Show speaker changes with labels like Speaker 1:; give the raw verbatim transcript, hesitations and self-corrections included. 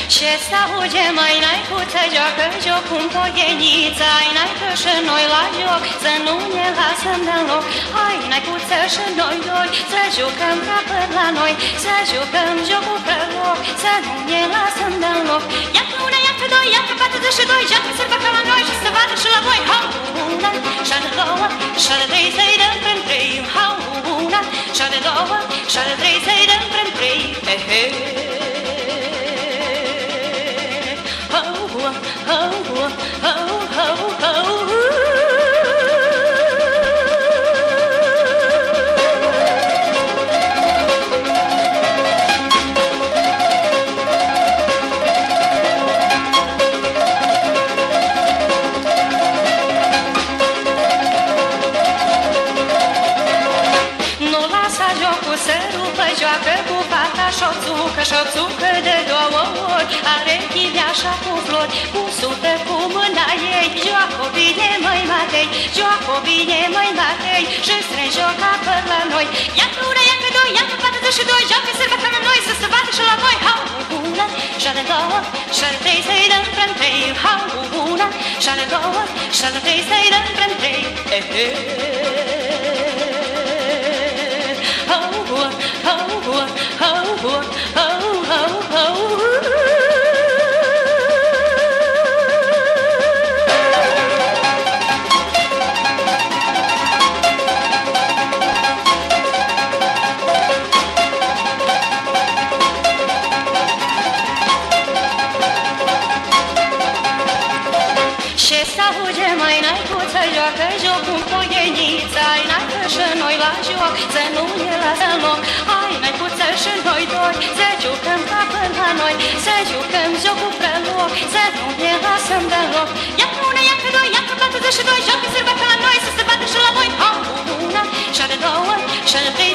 Speaker 1: Ce s-auge mai n-ai-cuță joacă joc cu poienița, ai n-ai-că și noi la joc, să nu ne lasăm de loc. Hai n-ai-cuță și noi doi, să jucăm capăt la noi, să jucăm jocul prăloc, să nu ne lasăm de loc. Ia-că una, ia-că doi, ia-că patruzeci și doi, joacă sârbă ca la noi și să vadă și la voi. Hau una, și de două, și de trei, să-i dăm prin trei. Hau una, și de două, și de trei, să-i dăm prin trei. He, he. Joacă cu fata și-o țucă, și-o țucă de două ori, are chivia așa cu flori, cu sută cu mâna ei. Joacă bine, măi Matei, joacă bine, măi Matei, și strângi joca până la noi. Ia-că una, ia-că doi, ia-că patruzeci și doi, joacă sârbă ca la noi, să se vadă și la voi. Hau una, și de două, și de trei, să-i dăm prin trei. Hau una, și de două, și de trei, să-i dăm prin trei. Ce s-auge mai n-ai-cuță joacă joc cu poienița, ai n-ai-că și noi la joc, să nu ne lasăm loc. Hai n-ai-cuță și noi doi, să jucăm capăt la noi, să jucăm jocul prăloc, să nu ne lasăm deloc. Ia-că una, ia-că doi, ia-că patruzeci și doi, joacă sârbă ca la noi, să se vadă și la voi. Hau una, și de două, și de trei,